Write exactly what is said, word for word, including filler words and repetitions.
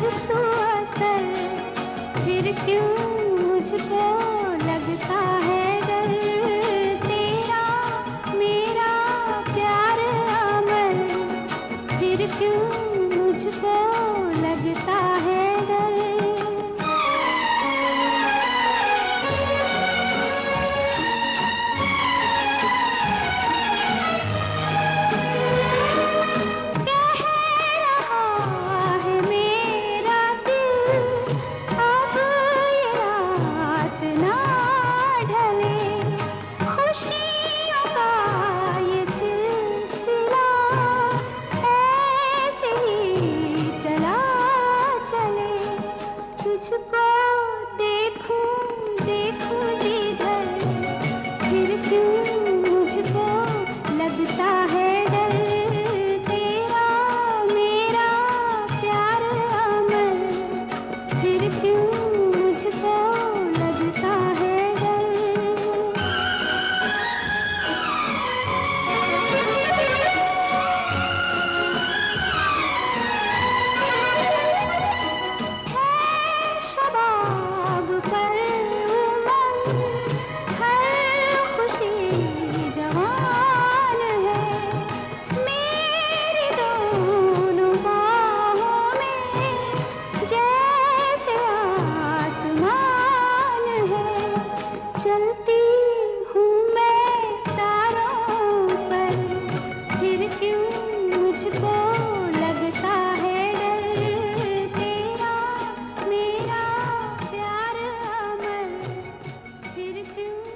परसों असर, फिर क्यों मुझको लगता है डर। तेरा मेरा प्यार अमर, फिर क्यों मुझको लगता है डर। तुझको देखूं देखूं जिधर, फिर क्यों मुझको लगता है डर। तेरा मेरा प्यार अमर, फिर क्यों मुझको लगता है डर। शबाब पर उमंग, हर खुशी जवान है। मेरी दोनों बाहों में जैसे आसमान है। चलती हूँ मैं तारों पर, फिर क्यों मुझको लगता है डर। तेरा मेरा प्यार अमर, फिर क्यों